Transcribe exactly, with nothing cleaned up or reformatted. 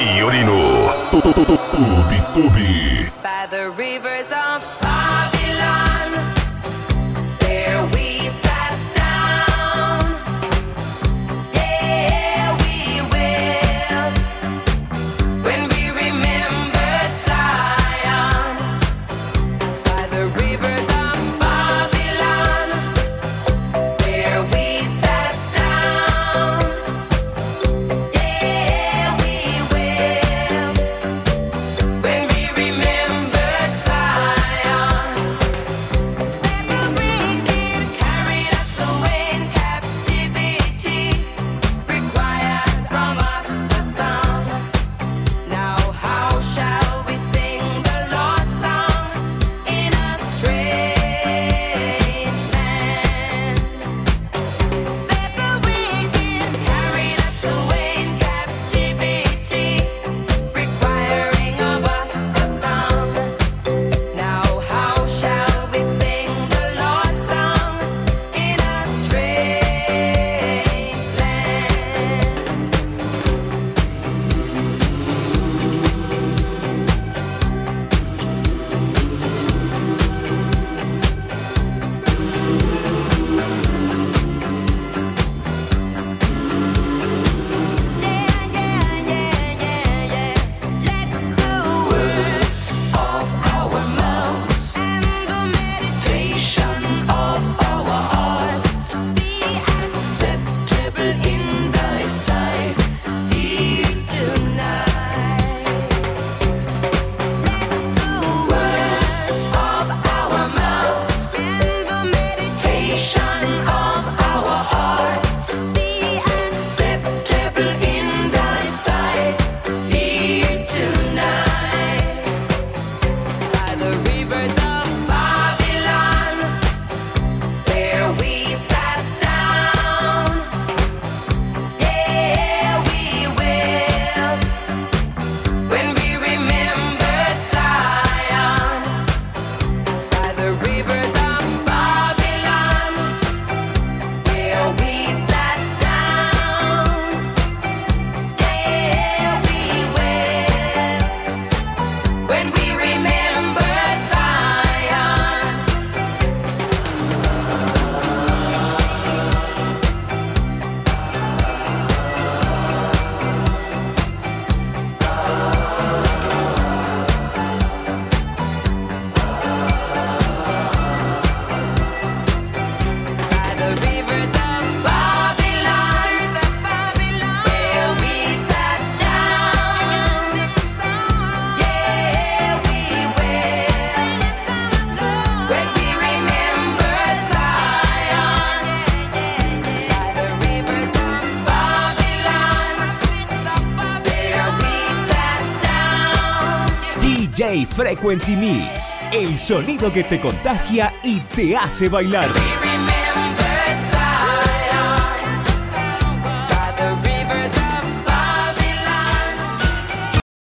いよりのとととととびとび By the rivers of Babylon, there we sat down. Yeah, we wept when we remembered Zion. By the rivers of Babylon, there we sat down. Yeah, we wept when we remembered Zion. Let the wicked carry us away in captivity, required from us a song. Now how shall we sing the Lord's song in a strange land? Let the wicked carry us away in captivity, requiring of us a song. Now how shall we sing the Lord's song in a strange land? Yeah, yeah, yeah, yeah, yeah. Let the words of our mouths and the meditation of our heart be acceptable in thy sight, here tonight. Let the words of our mouths and the meditation of our heart be acceptable in thy sight, here tonight. By the rivers of Babylon, there we sat down. Yeah, we wept when we remembered Zion. By the rivers of Babylon, there we sat down. Yeah, we wept when we remembered Zion. By the rivers of Babylon, there we sat down. Yeah, we wept when we remembered Zion. By the rivers of Babylon, there we sat down. D J Frequency Mix, el sonido que te contagia y te hace bailar. We remembered